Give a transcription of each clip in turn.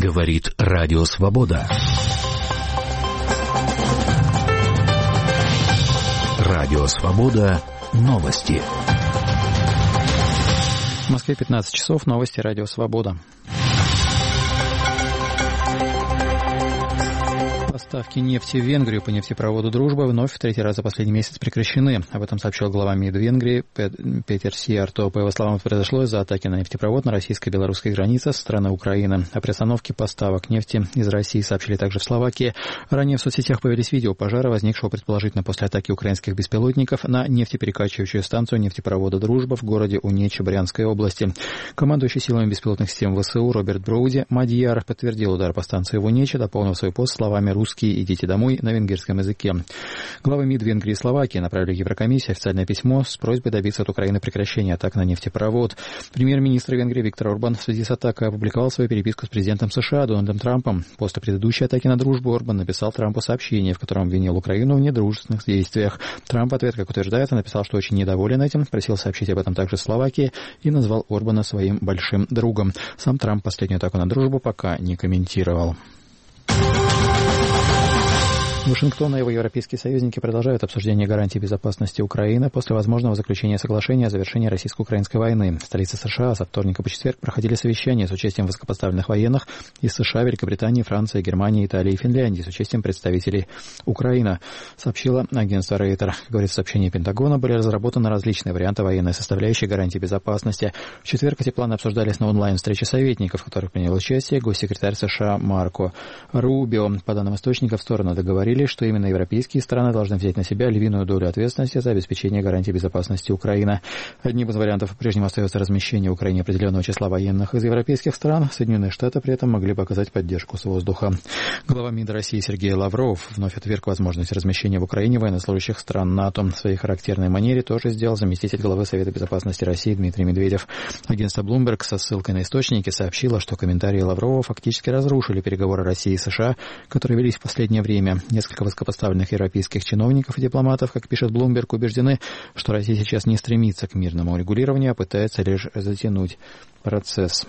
Говорит Радио Свобода. Радио Свобода. Новости. В Москве 15 часов. Новости Радио Свобода. Поставки нефти в Венгрию по нефтепроводу «Дружба» вновь в третий раз за последний месяц прекращены. Об этом сообщил глава МИД Венгрии Петер Сиярто. По его словам, это произошло из-за атаки на нефтепровод на российско-белорусской границе со стороны Украины. О приостановке поставок нефти из России сообщили также в Словакии. Ранее в соцсетях появились видео пожара, возникшего предположительно после атаки украинских беспилотников на нефтеперекачивающую станцию нефтепровода «Дружба» в городе Унечи Брянской области. Командующий силами беспилотных систем ВСУ Роберт Броуди Мадьяр подтвердил удар по станции в Унечи, дополнив свой пост словами «Русские, идите домой» на венгерском языке. Главы МИД Венгрии и Словакии направили в Еврокомиссию официальное письмо с просьбой добиться от Украины прекращения атак на нефтепровод. Премьер-министр Венгрии Виктор Орбан в связи с атакой опубликовал свою переписку с президентом США Дональдом Трампом. После предыдущей атаки на «Дружбу» Орбан написал Трампу сообщение, в котором обвинил Украину в недружественных действиях. Трамп в ответ, как утверждается, написал, что очень недоволен этим, просил сообщить об этом также Словакии и назвал Орбана своим большим другом. Сам Трамп последнюю атаку на «Дружбу» пока не комментировал. Вашингтон и его европейские союзники продолжают обсуждение гарантий безопасности Украины после возможного заключения соглашения о завершении российско-украинской войны. В столице США со вторника по четверг проходили совещания с участием высокопоставленных военных из США, Великобритании, Франции, Германии, Италии и Финляндии с участием представителей Украины, сообщило агентство Рейтер. Как говорится, в сообщении Пентагона были разработаны различные варианты военной составляющей гарантии безопасности. В четверг эти планы обсуждались на онлайн-встрече советников, в которых принял участие госсекретарь США Марко Рубио. По данным источников, стороны договорились, что именно европейские страны должны взять на себя львиную долю ответственности за обеспечение гарантий безопасности Украины. Одним из вариантов по-прежнему остается размещение в Украине определенного числа военных из европейских стран. Соединенные Штаты при этом могли бы оказать поддержку с воздуха. Глава МИД России Сергей Лавров вновь отверг возможность размещения в Украине военнослужащих стран НАТО. В своей характерной манере тоже сделал заместитель главы Совета безопасности России Дмитрий Медведев. Агентство Bloomberg со ссылкой на источники сообщило, что комментарии Лаврова фактически разрушили переговоры России и США, которые велись в последнее время. Несколько высокопоставленных европейских чиновников и дипломатов, как пишет Bloomberg, убеждены, что Россия сейчас не стремится к мирному урегулированию, а пытается лишь затянуть процесс.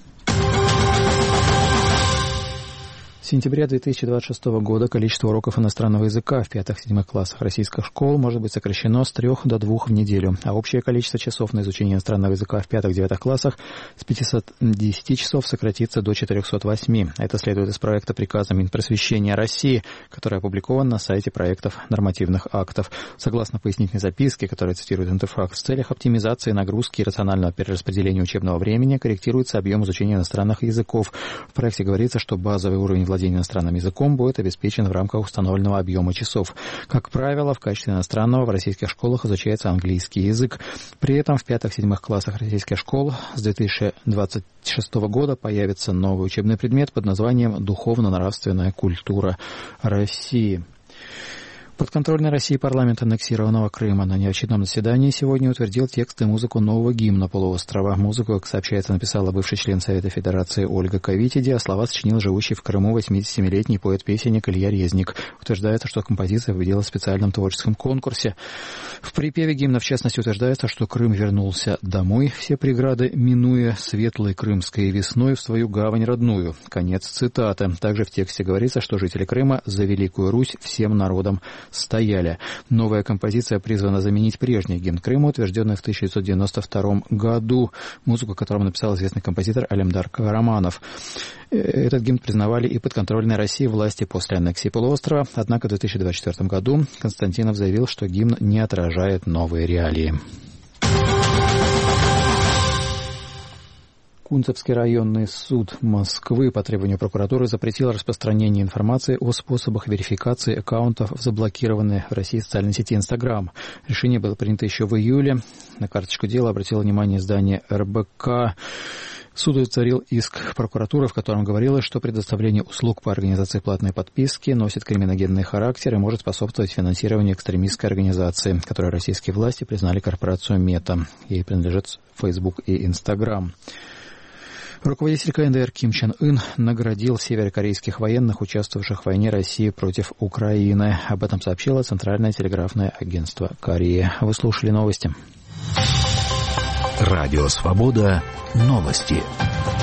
С сентября 2026 года количество уроков иностранного языка в 5-7 классах российских школ может быть сокращено с 3 до 2 в неделю, а общее количество часов на изучение иностранного языка в 5-9 классах с 510 часов сократится до 408. Это следует из проекта приказа Минпросвещения России, который опубликован на сайте проектов нормативных актов. Согласно пояснительной записке, которая цитирует Интерфакс, в целях оптимизации нагрузки и рационального перераспределения учебного времени корректируется объем изучения иностранных языков. В проекте говорится, что базовый уровень владения иностранным языком будет обеспечен в рамках установленного объема часов. Как правило, в качестве иностранного в российских школах изучается английский язык. При этом в 5-7 классах российских школ с 2026 года появится новый учебный предмет под названием «Духовно-нравственная культура России». Подконтрольный России парламент аннексированного Крыма на неочередном заседании сегодня утвердил текст и музыку нового гимна полуострова. Музыку, как сообщается, написала бывший член Совета Федерации Ольга Кавитиди, а слова сочинил живущий в Крыму 87-летний поэт-песенник Илья Резник. Утверждается, что композиция победила в специальном творческом конкурсе. В припеве гимна, в частности, утверждается, что Крым вернулся домой, все преграды минуя, светлой крымской весной в свою гавань родную. Конец цитаты. Также в тексте говорится, что жители Крыма за Великую Русь всем народом стояли. Новая композиция призвана заменить прежний гимн Крыма, утвержденный в 1992 году, музыку которому написал известный композитор Алемдар Караманов. Этот гимн признавали и подконтрольной России власти после аннексии полуострова, однако в 2024 году Константинов заявил, что гимн не отражает новые реалии. Кунцевский районный суд Москвы по требованию прокуратуры запретил распространение информации о способах верификации аккаунтов в заблокированной в России социальной сети Instagram. Решение было принято еще в июле. На карточку дела обратило внимание издание РБК. Суд удовлетворил иск прокуратуры, в котором говорилось, что предоставление услуг по организации платной подписки носит криминогенный характер и может способствовать финансированию экстремистской организации, которую российские власти признали корпорацию Мета. Ей принадлежат Facebook и Instagram. Руководитель КНДР Ким Чен Ын наградил северокорейских военных, участвовавших в войне России против Украины. Об этом сообщило Центральное телеграфное агентство Кореи. Вы слушали новости. Радио Свобода. Новости.